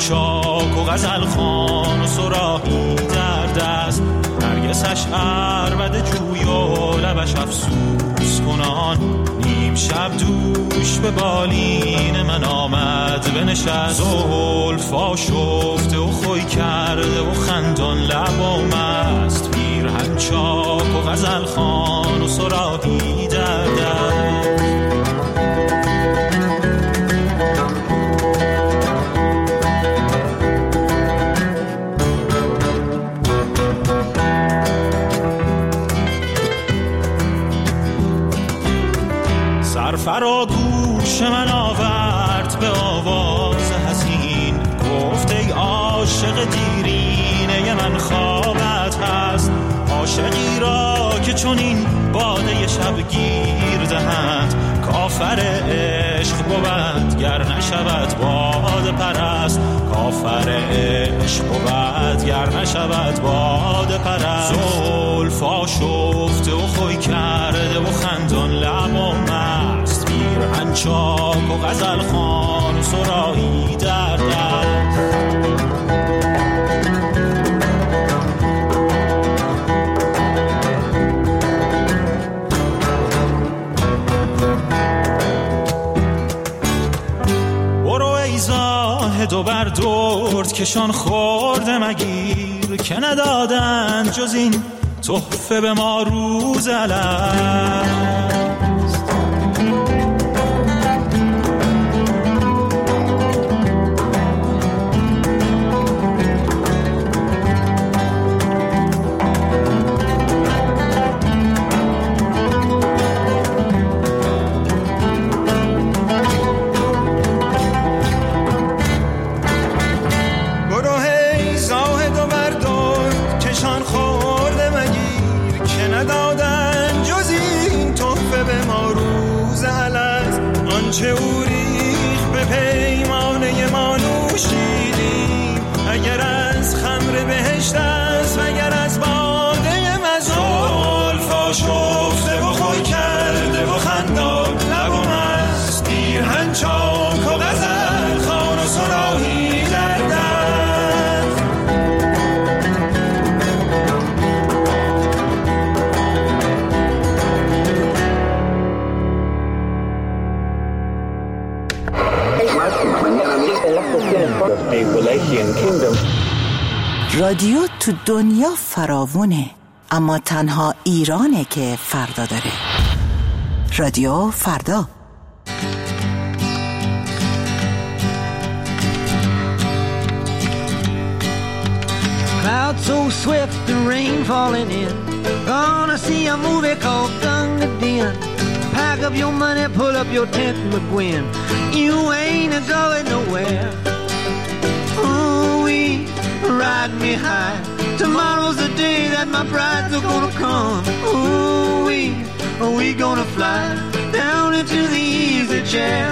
چاک و غزل خوان و صراحی در دست، نرگسش عربده جوی و لبش افسوس کنان. نیم شب دوش به بالین من آمد بنشست، زلف آشفته و خوی کرده و خندان لب آمست. پیرهن چاک و غزل خوان و صراحی در دست. سرفرا گوش من آورد به آواز حزین، گفت ای عاشق دیرینه من خوابت هست. عاشقی را که چون این باده شبگیر دهند، کافر عشق بود گر نشود باد پرست. کافر عشق بود گر نشود باد پرست. زلف آشفته و خوی کرده و خندان لب آمست. پیرهن چاک و غزل خوان و صراحی در دست. دو بر درد کشان خورده مگیر، که ندادن جز این تحفه به ما روز الست. چه او ریخ به پیمانه ما نوشیدیم، اگر از خمر بهشت است و اگر از باده مزول. فاشفته و خوی کرده و خندان لب و مست. پیرهن چاک و غزل خوان و صراحی در دست. رادیو تو دنیا فراوونه، اما تنها ایرانه که فردا داره. رادیو فردا. Clouds so swift, the rain falling in. Gonna see a movie called Gunga Din. Pack up your money, pull up your tent, McGuinn. You ain't going nowhere. Ooh-wee, ride me high. Tomorrow's the day that my brides are gonna come. Ooh-wee, are we gonna fly down into the easy chair?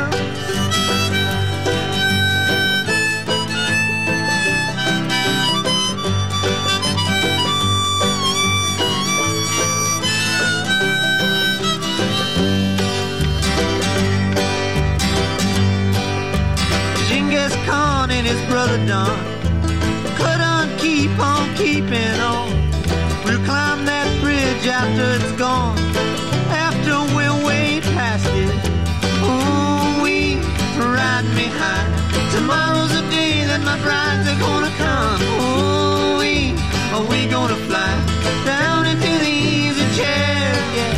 Khan and his brother Don could keep on keeping on. We'll climb that bridge after it's gone, after we're way past it. Ooh, we ride me high. Tomorrow's the day that my brides are gonna come. Ooh, are we gonna fly down into the easy chair? Yeah.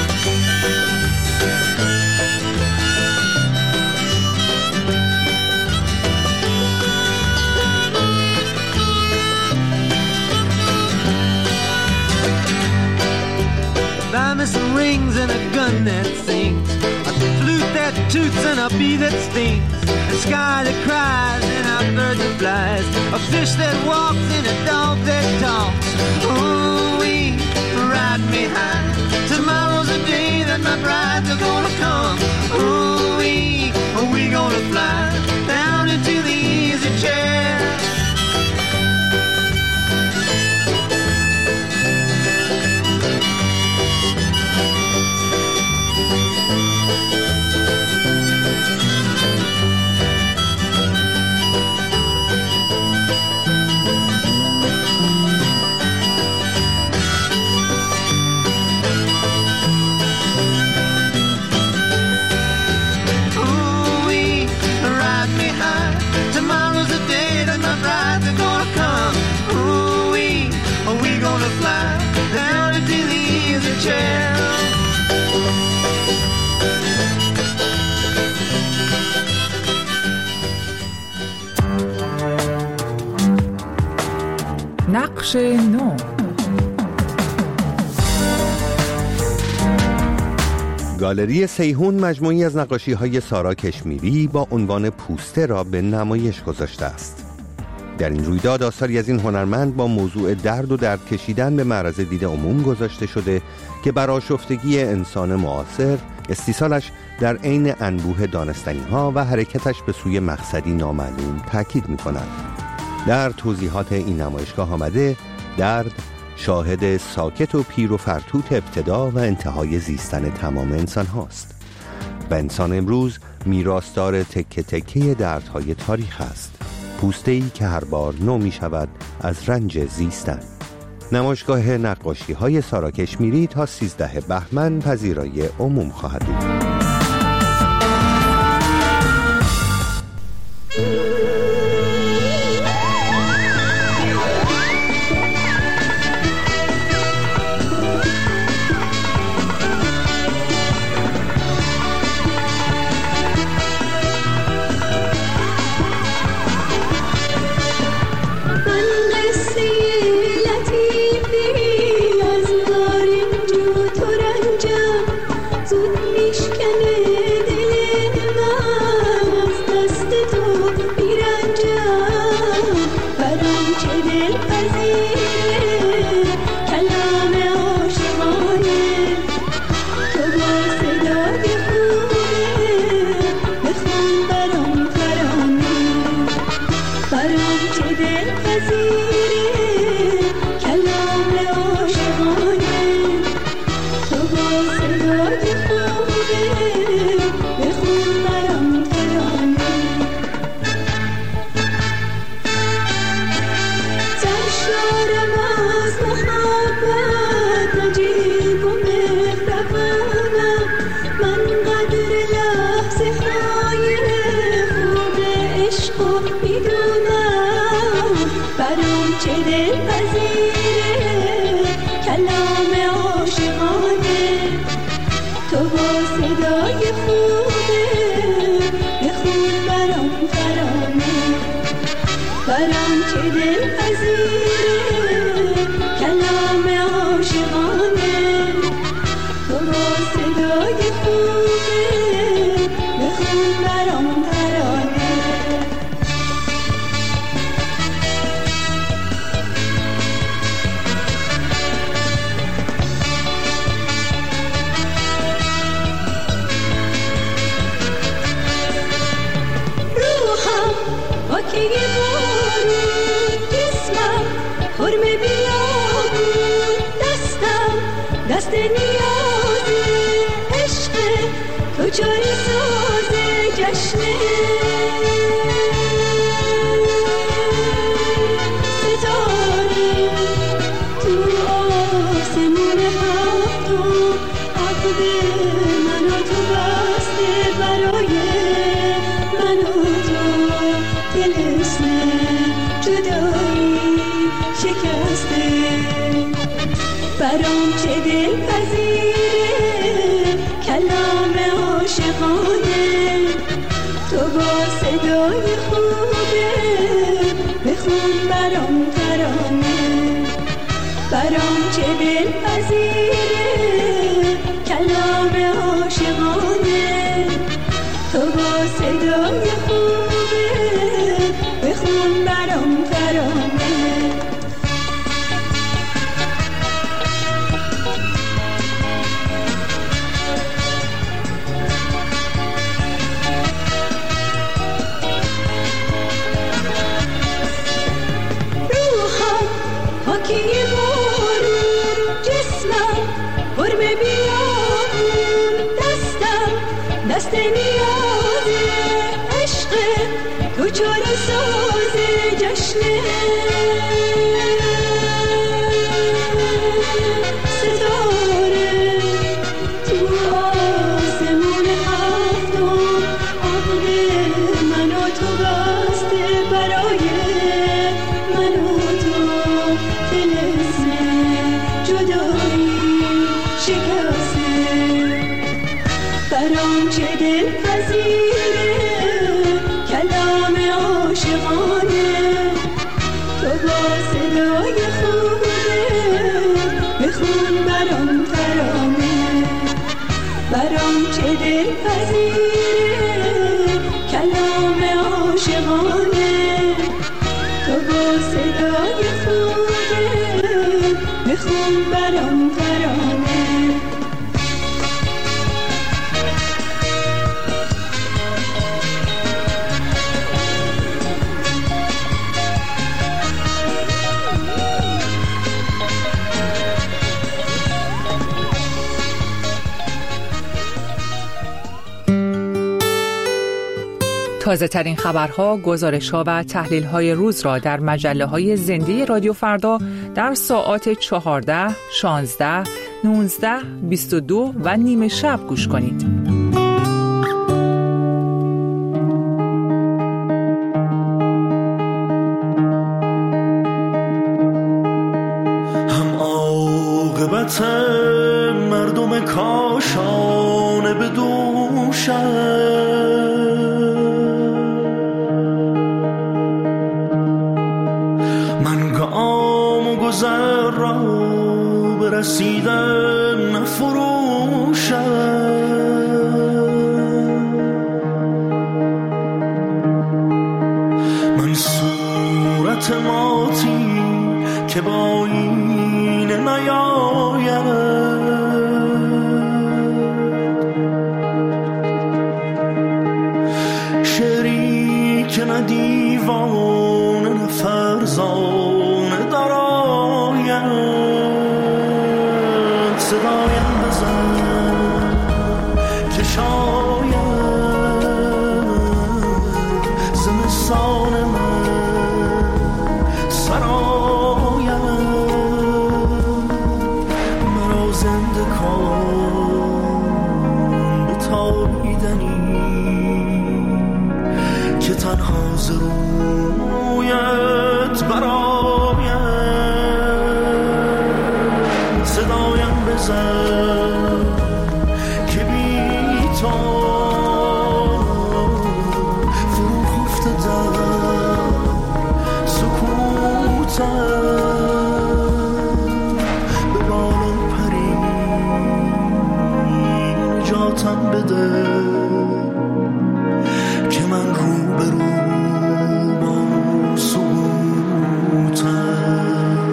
Buy me some rings and a gun that sings, a flute that toots and a bee that stings, a sky that cries and a bird that flies, a fish that walks and a dog that talks. Ooh, we ride me high. Tomorrow's the day that my brides are gonna come. Ooh, are we gonna fly down into the easy chair? chair. نقش نو. گالری سیحون مجموعی از نقاشی‌های سارا کشمیری با عنوان پوسته را به نمایش گذاشته است. در این رویداد آثاری از این هنرمند با موضوع درد و درد کشیدن به معرض دید عموم گذاشته شده که بر آشفتگی انسان معاصر، استیصالش در عین انبوه دانستنی‌ها و حرکتش به سوی مقصدی نامعلوم تاکید می‌کند. در توضیحات این نمایشگاه آمده درد شاهد ساکت و پیر و فرتوت ابتدا و انتهای زیستن تمام انسان هاست و انسان امروز میراثدار تکه تکه دردهای تاریخ است، پوسته‌ای که هر بار نو می شود از رنج زیستن. نمایشگاه نقاشی های سارا کشمیری تا 13 بهمن پذیرای عموم خواهد بود. برام چه دل پذیره کلام عاشقانه تو با صدای خوبه بخون برام ترانه برام چه دل پذیره کلام عاشقانه تو با صدای خوبه بخون برام ترانه که بارون جسمم قرب بیابون دستم دست نیازه عشق تو چاره سازه جشنه ستاره تو آسمون هفتم عقل من و تو بسته برای من و تو جدایی صدای خوبه بخون برام ترانه، برام چه دلپذیره کلام عاشقانه. تو با صدای خوبه بخون برام ترانه. تازه ترین خبرها، گزارش‌ها و تحلیل‌های روز را در مجله‌های زنده رادیو فردا در ساعات 14، 16، 19، 22 و نیم شب گوش کنید. هم عاقبت مردم کاشانه به دوشم، گذر را برسیدن نفروشم. من صورت ماتی که با این نیاید، شعری که نه دیوانه نه فرزانه دارم. صدایم بزن که شاید زمستان من سرایم، مرا زنده کن به تابیدنی که تنها ز رویت برایم. صدایم بزن که بی تو فرو خفته در سکوتم، به بالا پری نجاتم بده که من رو به رو با سکوتم.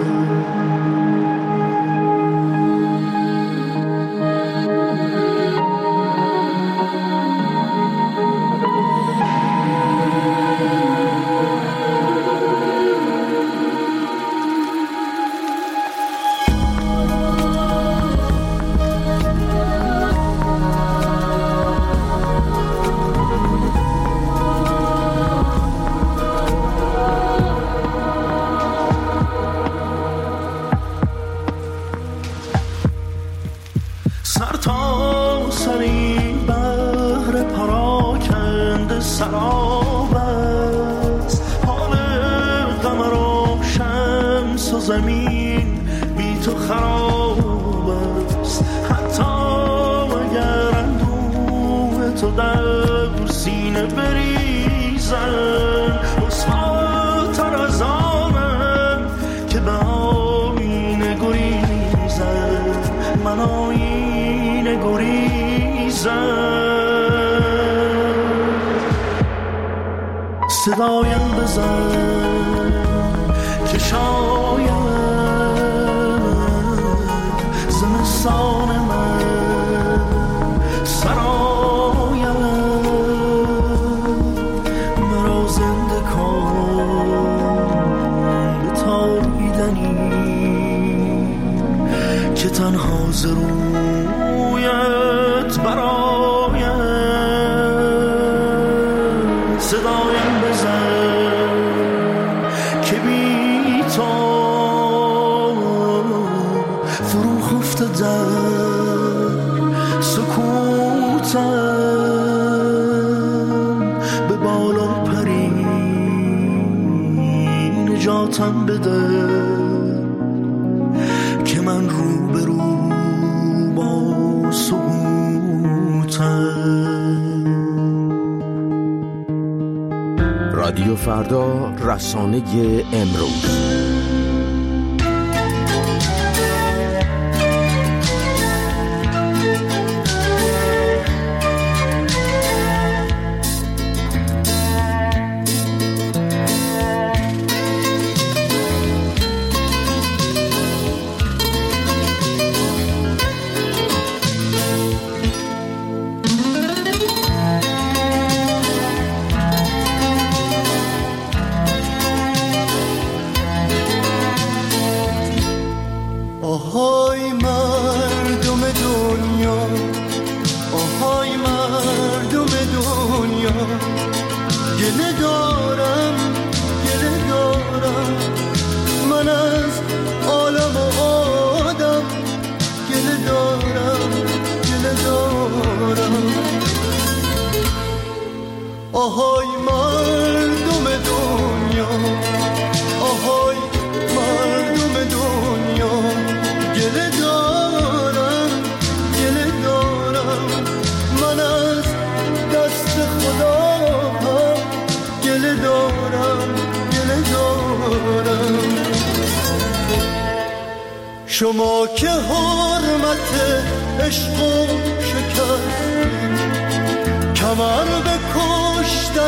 سر تا سری بحر پراکنده سراب است، حال قمر و شمس و زمین بی تو خراب است. حتی اگر اندوه تو در سینه بریزن، رسواتر از آنم که به آینه گریزن. من آینه گریزن. صدایم بزن که شاید زمستان من سرایم، مرا زنده کن به تابیدنی که تنها ز رویت برایم. صدایم بزن که بی تو فرو خفته در سکوتم، به بالا پری نجاتم بده که من رو به رو با سکوتم. رادیو فردا، رسانه امروز. آهای مردم دنیا، آهای مردم دنیا، گله دارم گله دارم من از دست خدا، گله دارم گله دارم. شما که حرمت عشق و شکستید، کمر به کشتن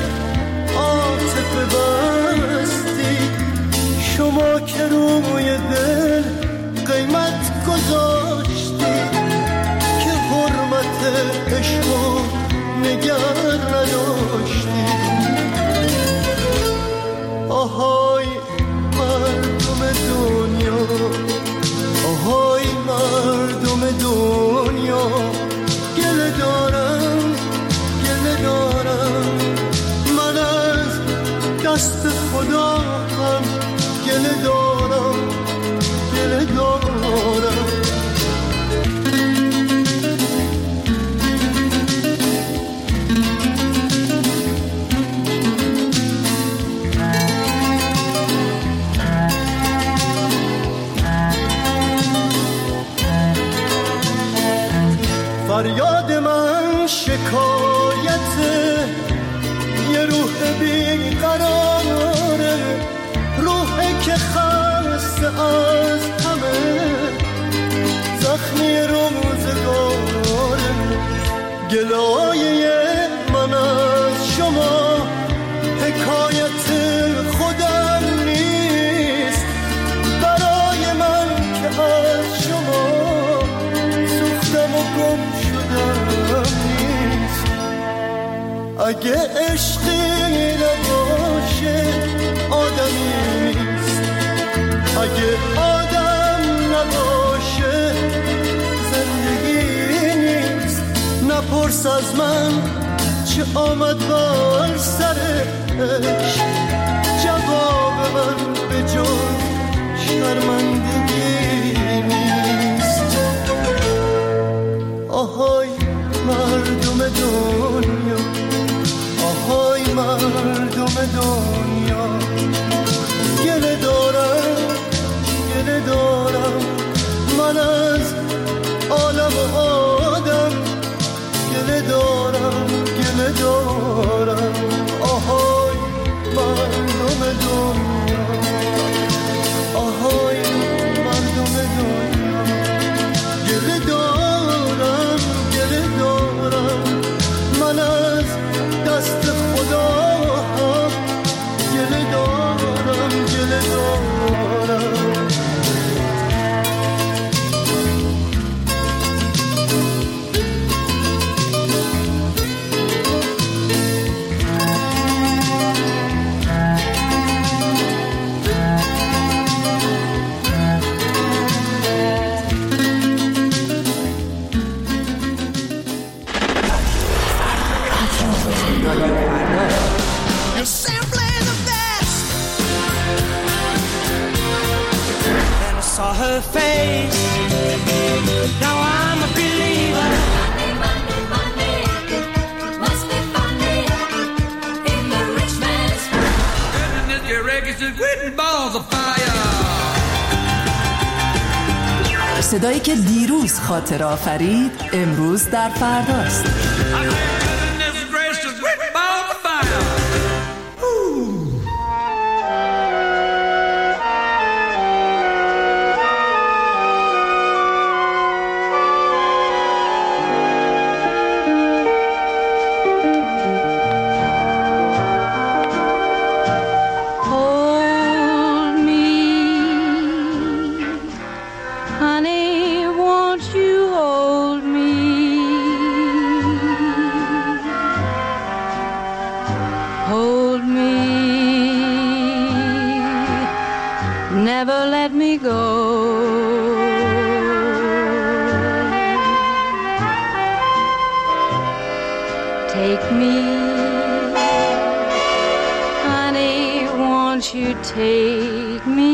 عاطفه بستید، شما که روی دل قیمت گذاشتید که حرمت عشق و نگر نداشتید. آهای مردم دنیا، آهای مردم دنیا، گله دارم گله دارم من از دست خدا هم، گله دارم گله دارم. فریاد من شکایت یه روح بیقراره، روحی که خسته از همه زخمی روزگاره. گلایه من از شما حکایت خودم نیست، برای من که از شما سوختم و گم شدم نیست. اگه عشقی نباشه آدمی نیست، اگه آدم نباشه زندگی نیست. نپرس از من چه آمد بر سرش، جواب من به جز شرمندگی نیست. آهای مردم دنیا، آهای مردم دنیا، گله دارم گله دارم من از عالم و آدم، گله دارم گله دارم. آهای مردم دنیا، آهای مردم دنیا، گله دارم گله دارم من از دست خدا هم، گله دارم گله دارم. Saw her face. Now I'm a believer. Monday, Monday, Monday, must be funny in the rich man's world. Goodness, your records are quitting balls of fire. صدایی که دیروز خاطر آفرید امروز در فرداست. Take me,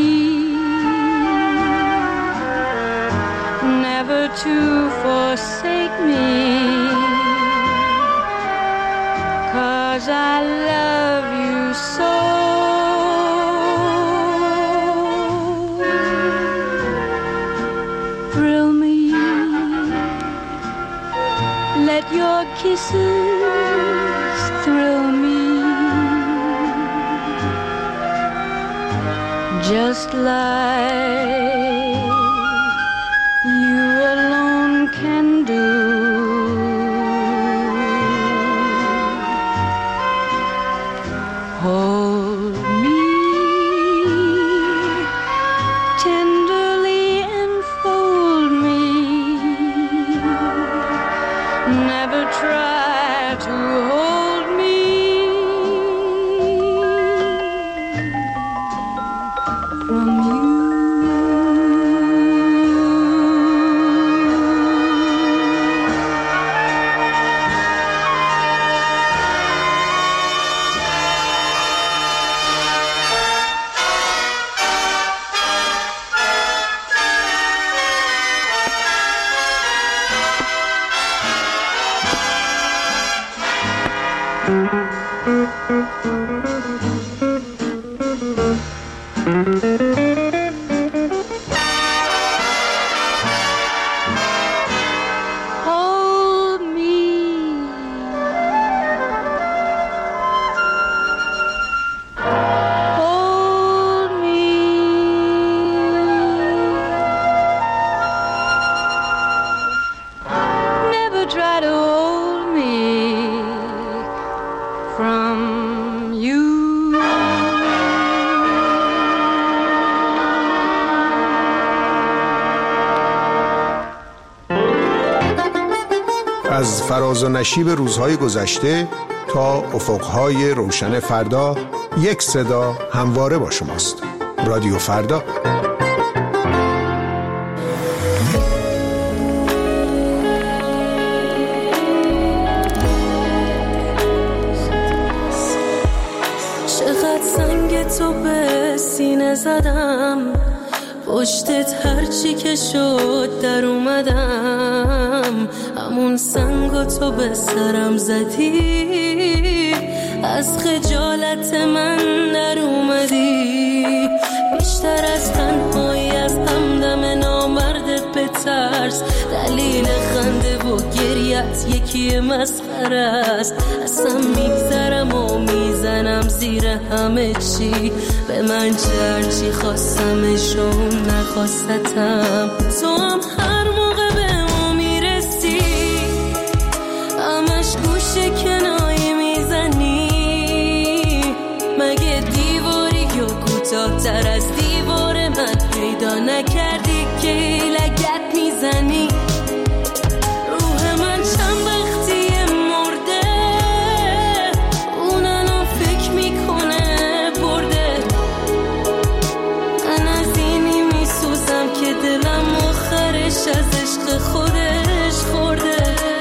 never to forsake me, 'cause 'cause I love you so. Thrill me, let your kisses thrill me, just like you alone can do. Hold me tenderly and fold me. Never try to hold me from you. Hold me, hold me, never try to hold me from you. از فراز و نشیب روزهای گذشته تا افقهای روشن فردا، یک صدا همواره با شماست. رادیو فردا. چقدر سنگ تو به سینه زدم، پشتت هرچی که شد در اومدم، همون سنگو تو به سرم زدی، از خجالت من در اومدی، بیشتر از تنهایی از همدم نامردت بترس، دلیل خنده و گریت یکی مسخره است، اصلا میگذرم و میزنم زیر همه چی، به من چرچی خواستمش و نخواستم، تو هم هر موقع به ما میرسی همش گوشه کنایی میزنی، مگه دیواری یا کوتاه تر از دیوار من پیدا نکردی که لگت میزنی، روح من چند وقتی مرده، اون الان فکر میکنه برده، من از اینی میسوزم که دلم آخرش از عشق خودش خورده.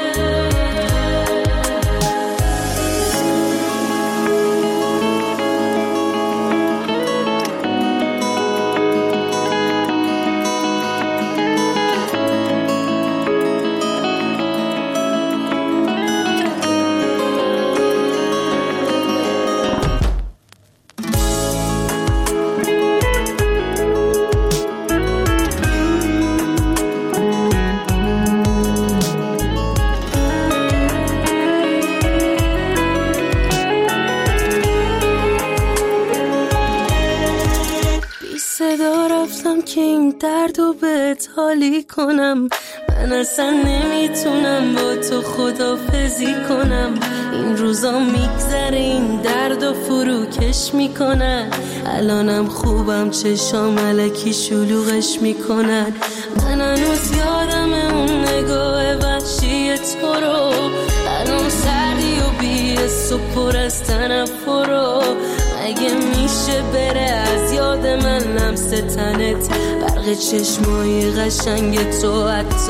که این دردو بهت حالی کنم، من اصلا نمیتونم با تو خدافزی کنم، این روزا میگذره این دردو فروکش میکنن، الانم خوبم چشام الکی شلوغش میکنن، من هنوز یادم اون نگاه وحشی تو رو، الان سردی و بی‌حس و پر از تنفر، مگه میشه بره از یاد من لمس تنت، برق چشمای قشنگ تو حتی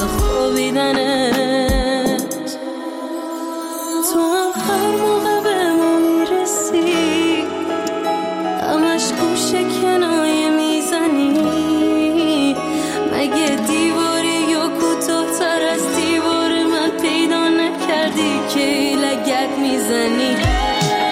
خوابیدنت، تو هم هر موقع به ما میرسی همش گوشه کنایه میزنی، مگه دیواری یا کوتاه تر از دیوار من پیدا نکردی که لگت میزنی.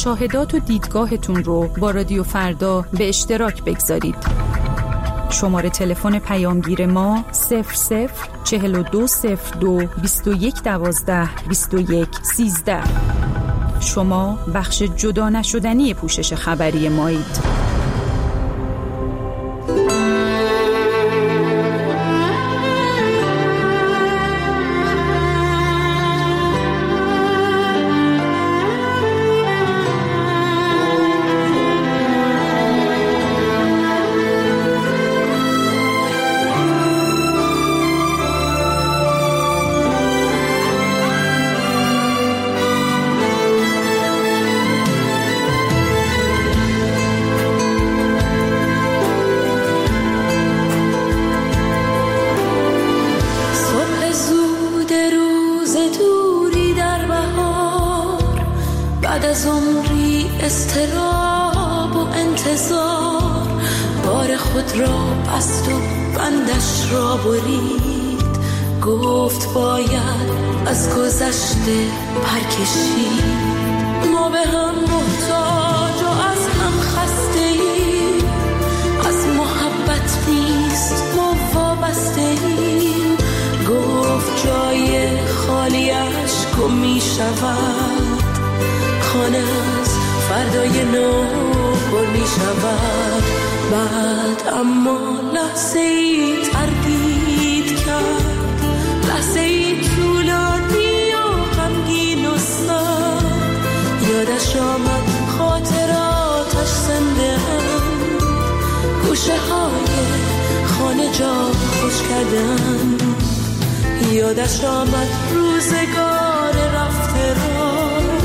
مشاهدات و دیدگاهتون رو با رادیو فردا به اشتراک بگذارید. شماره تلفن پیامگیر ما 00420221122113. شما بخش جدا نشدنی پوشش خبری مایید. بعد از عمری اضطراب و انتظار بار خود را بست و بندش را برید. گفت باید از گذشته پرکشید. ما به هم محتاج و از هم خسته ایم، از محبت نیست ما وابسته ایم. گفت جای خالیش گم می شود، خانه از فردای نو پر می شود. بعد اما لحظه ای تردید کرد، لحظه ای طولانی و غمگین و سرد. یادش آمد خاطراتش زنده هم، گوشه های خانه جا خوش کردن. یادش آمد روزگار رفته را،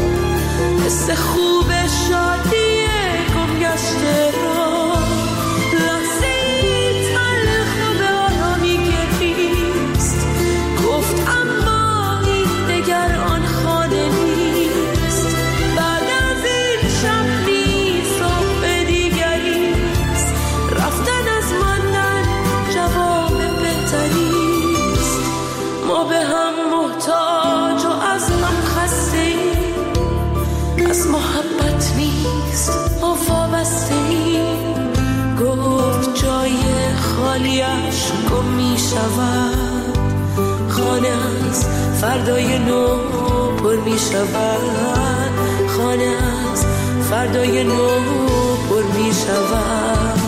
حس خوب شادی گم گشته را. لحظه تلخ به آرامی گریست، گفت اما این دگر آن خانه نیست. بعد از این شب نیست صبح دیگریست، رفتن از ماندن جواب بهتریست. ما به هم محتاج و از هم خسته ایم، از محبت نیست ما وابسته ایم. گفت جای خالیش گم می شود، خانه از فردای نو پر می شود. خانه از فردای نو پر می شود.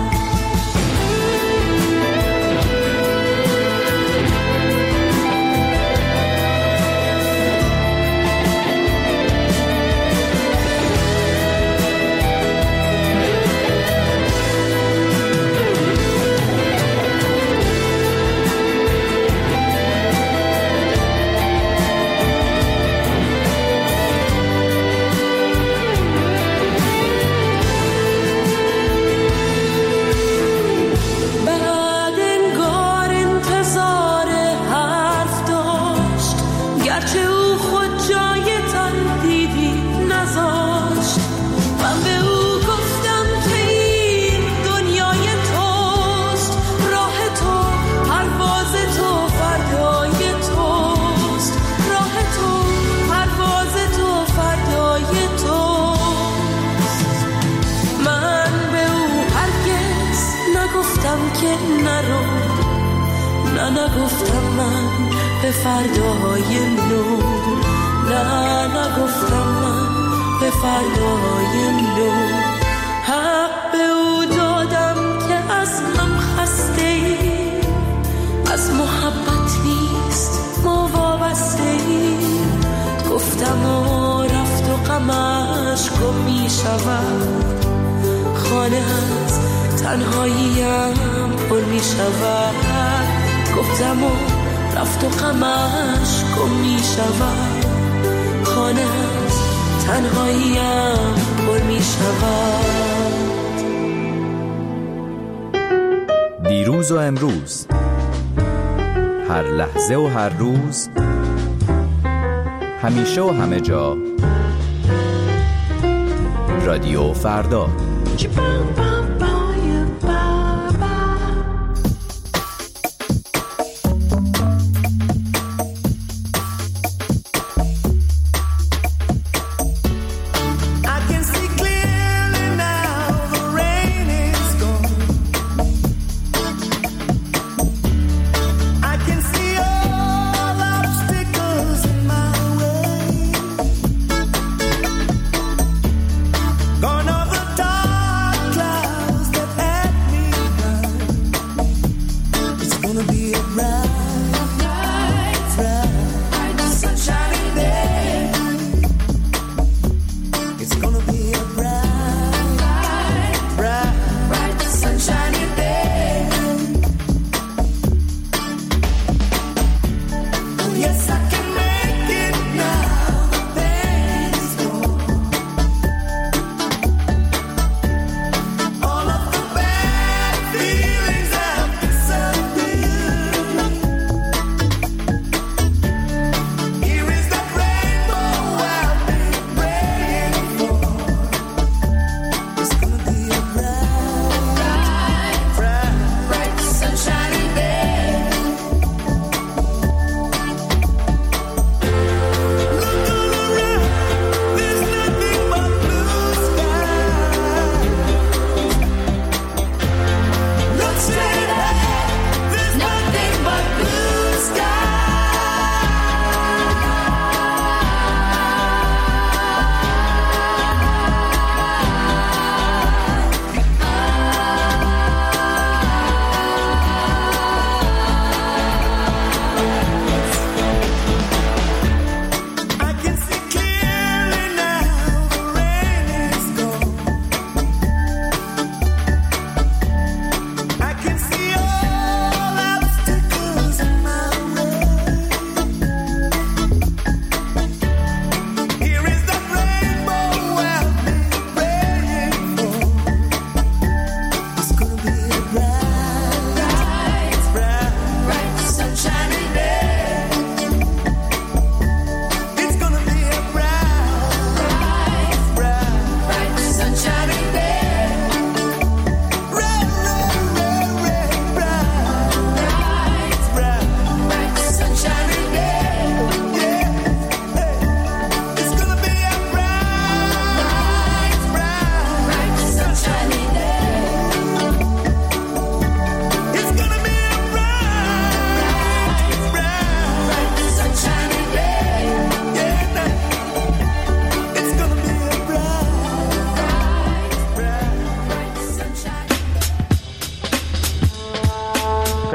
نگفتم من به فرداهای نو، نگفتم من به فرداهای نو. حق به او دادم که از هم خسته ایم، از محبت نیست ما وابسته ایم. گفتم و رفت و غمش گم می شود، خانه از تنهاییم پر می شود. گفتم و رفت و غمش گم می شود، خانه از تنهاییم پر می شود. دیروز و امروز، هر لحظه و هر روز، همیشه و همه جا، رادیو فردا. I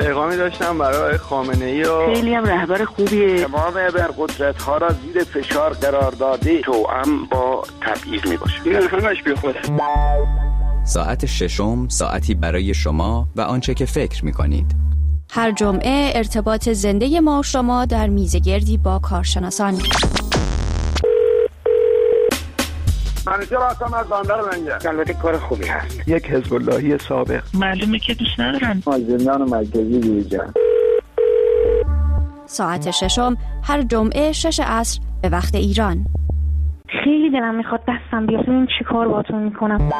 پیغامی داشتم برای خامنه‌ای و خیلی هم رهبر خوبیه. تمام ابرقدرت‌ها را زیر فشار قرار داده توأم با تبعیض میباشه. این همش بیخوده. ساعت ششم ساعتی برای شما و آنچه که فکر می‌کنید. هر جمعه ارتباط زنده ما و شما در میزگردی با کارشناسان. منیجر هستم از بندر منجر. البته کار خوبی هست. یک حزب اللهی سابق. معلومه که دوست ندارن. زندان مرکزی دیجا. ساعت ششم هر جمعه 6 عصر به وقت ایران. خیلی دلم میخواد دستم بیاد ببینم چی کار باهاتون میکنم.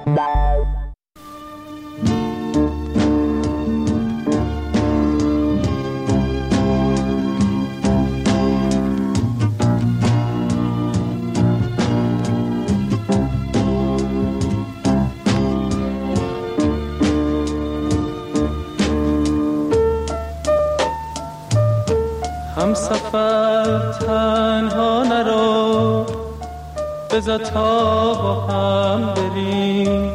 هم سفر تنها نرو، بذار تا با هم بریم،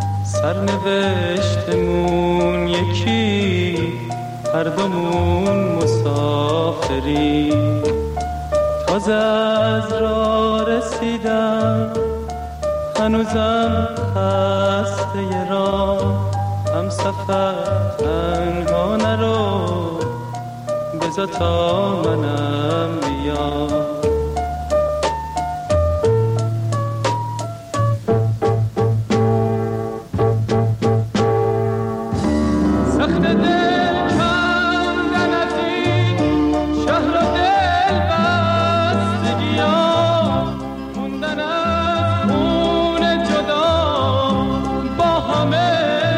سرنوشتمون یکی، هر دومون مسافریم. تازه از راه رسیدم، هنوزم خسته راه. هم سفر تنها نرو، بذار تا منم بیام. سخت دل کندن از این شهر و دل بستگیام، موندن از خون جدا با همه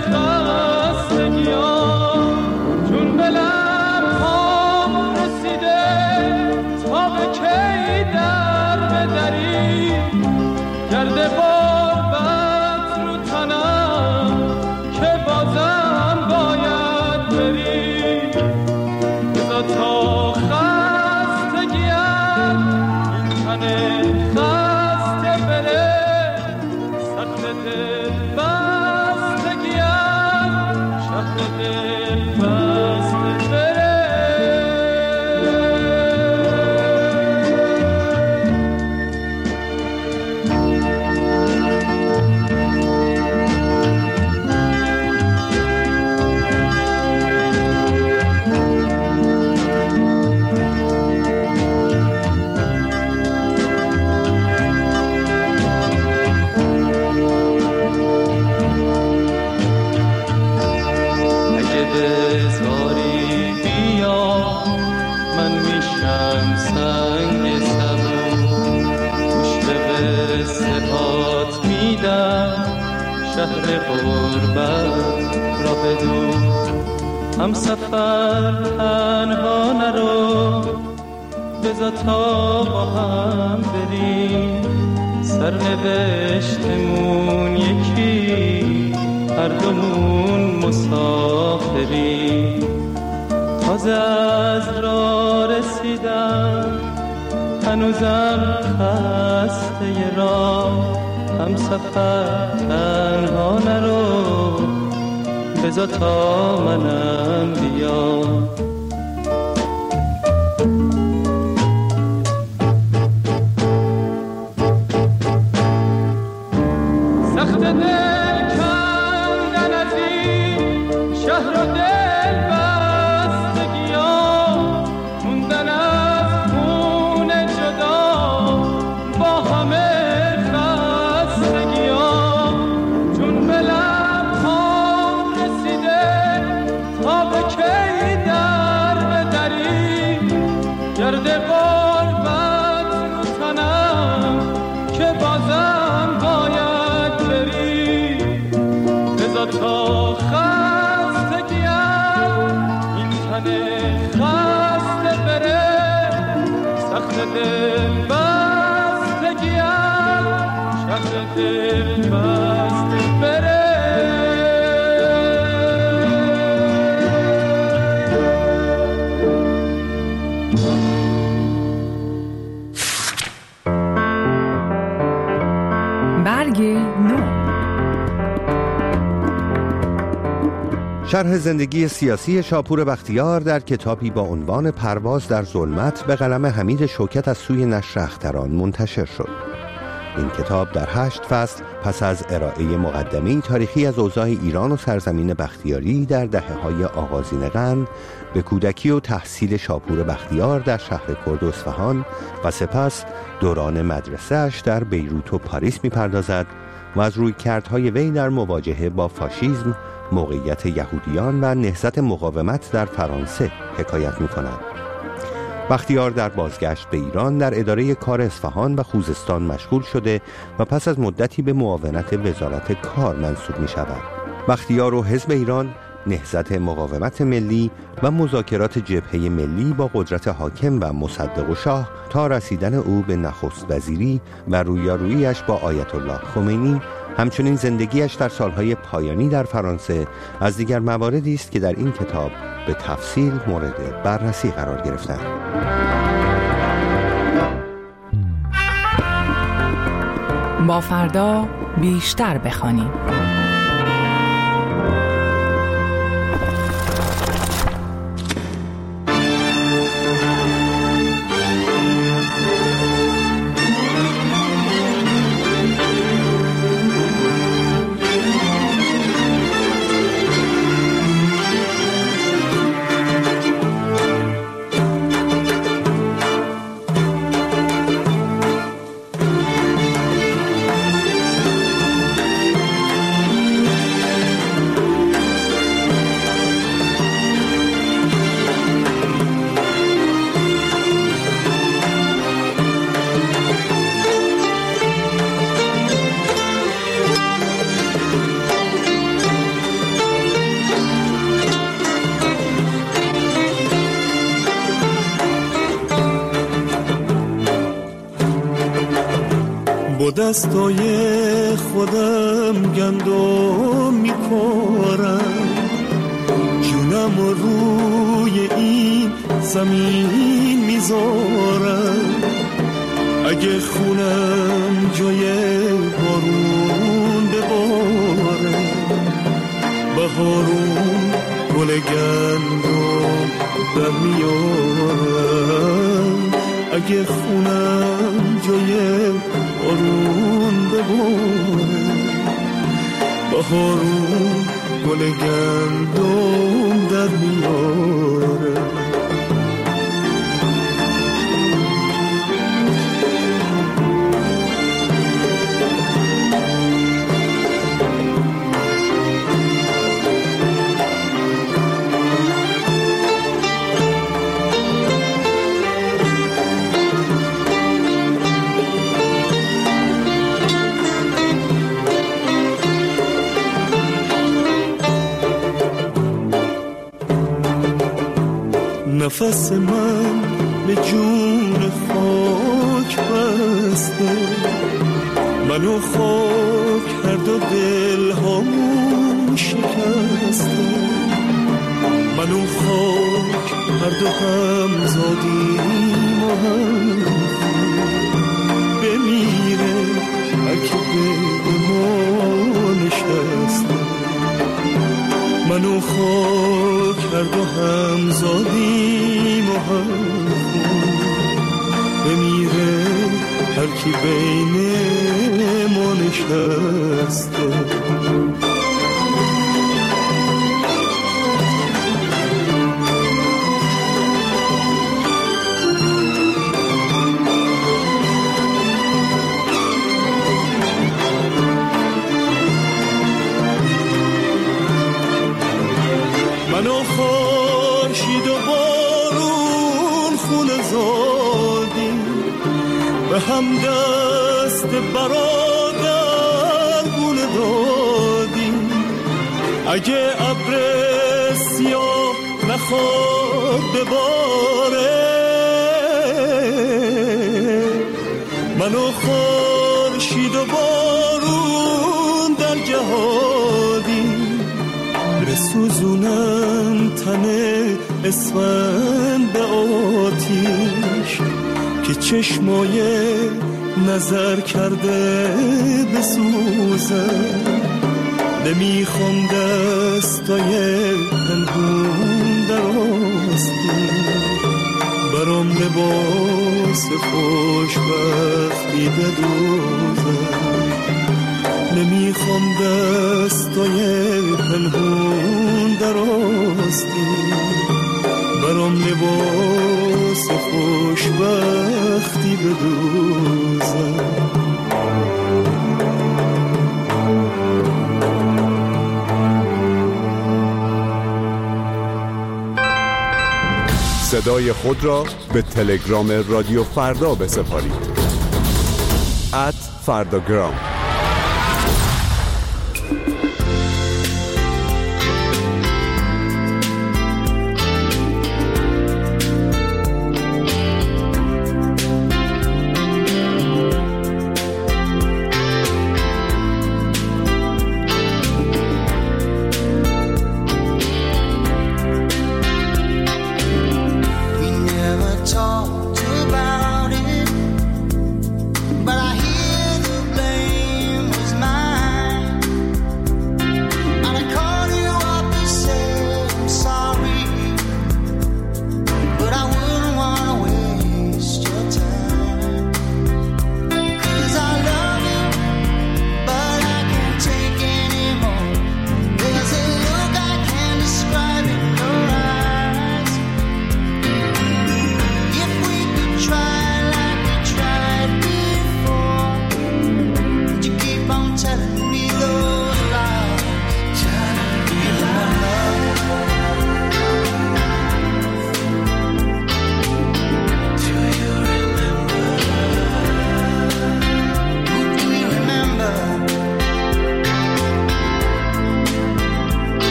خستگیام. چون به لب‌هام رسیده تا به کی در بدری، گرد غربت رو تنم که بازم باید بری. بذار تا خستگیم این تن خسته بره، سخت دل بستگیم شهر دل بسته بره. اگه بذاری بیا، من میشم سنگ سبو، گوش به قصه هات میدم، شهر غربت را بدون. هم سفر تنها نرو، بذار تا با هم بریم، سرنوشتمون یکی، هر دومون مسافریم. تازه از راه رسیدم، هنوزم خسته راه. هم سفر تنها نرو، بذار تا منم بیام. سخت دل کندن از این شهر و دل بستگیام، موندن از خون جدا با همه خستگیام. چون به لب‌هام رسیده تا به کی در بدری، گرد غربت رو تنم که بازم باید بری. بذار تا خستگیم این تن خسته بره، سخت دل بستگیم شهر دل بسته بره. برگ نو. شرح زندگی سیاسی شاپور بختیار در کتابی با عنوان پرواز در ظلمت به قلم حمید شوکت از سوی نشر اختران منتشر شد. این کتاب در 8 فصل پس از ارائه مقدمه‌ای تاریخی از اوضاع ایران و سرزمین بختیاری در دهه‌های آغازین قرن، به کودکی و تحصیل شاپور بختیار در شهر کرد و اصفهان و سپس دوران مدرسه‌اش در بیروت و پاریس می‌پردازد و از رویکردهای وی در مواجهه با فاشیسم، موقعیت یهودیان و نهضت مقاومت در فرانسه حکایت می‌کند. بختیار در بازگشت به ایران در اداره کار اصفهان و خوزستان مشغول شده و پس از مدتی به معاونت وزارت کار منصوب می شود. بختیار و حزب ایران، نهضت مقاومت ملی و مذاکرات جبهه ملی با قدرت حاکم و مصدق و شاه تا رسیدن او به نخست وزیری و رویارویی‌اش با آیت الله خمینی، همچنین زندگیش در سالهای پایانی در فرانسه از دیگر مواردی است که در این کتاب به تفصیل مورد بررسی قرار گرفتند. با فردا بیشتر بخوانیم. با دستای خودم گندم میکارم، جونم روی این زمین میذارم. اگه خونم جای بارون بباره، بهارون گل گندم در میارم. اگه خونم جای بارون بباره، بهارون گل گندم در میاره. نفس من به جون خاک بسته، منو خاک هر دو دل هامون شکسته. منو خاک هر دو هم زادیم و هم بمیره اگه به ما نشسته. منو خاک هر دو هم زادیم و هم بمیره هر کی بین ما نشسته. منو خورشید و بارون خون زادیم، به هم دست برادر گونه دادیم. اگه ابر سیاه نخواد بباره، منو خورشید و بارون در جهادیم. بسوزونم تن اسفند به آتیش که چشمای نظر کرده بسوزم. نمیخوام دستای برام لباس خوشبختی بدوزم. نمیخوام دستای پنهون در آستین، برام لباس خوشبختی بدوزم. صدای خود را به تلگرام رادیو فردا بسپارید. @فرداگرام.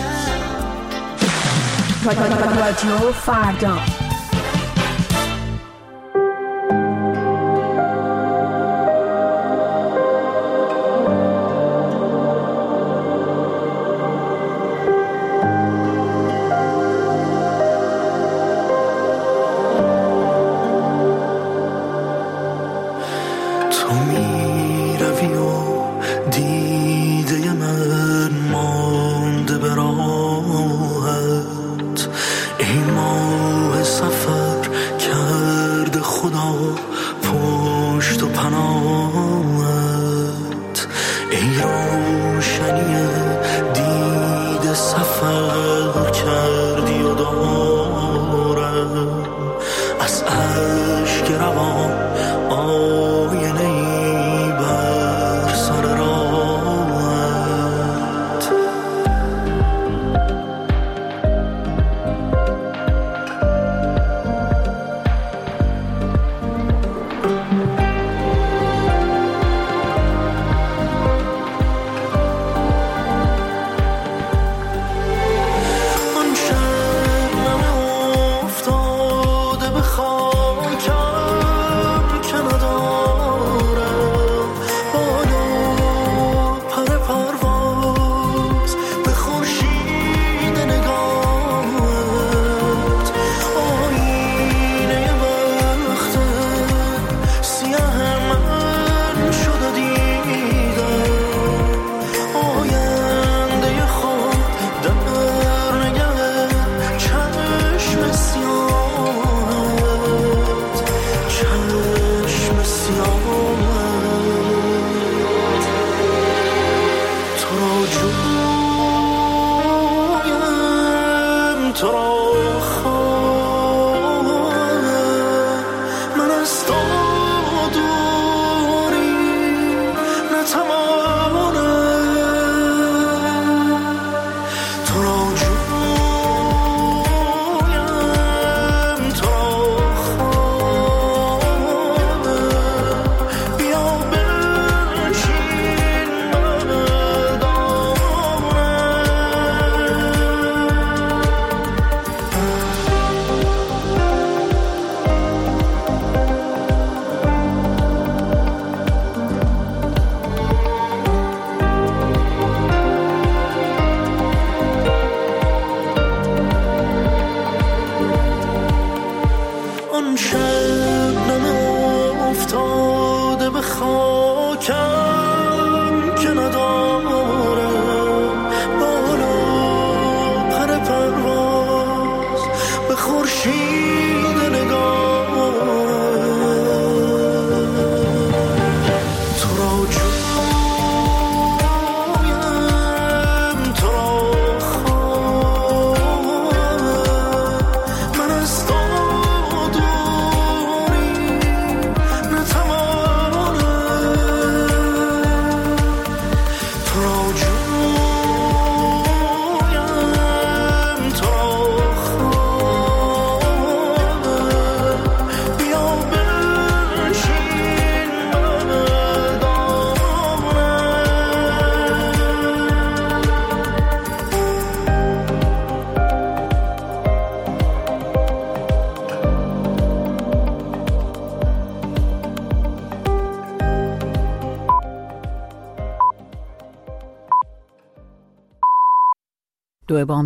رادیو فردا. سفر کردی و دارم از اشک روان آینه‌ای بر سر راهت.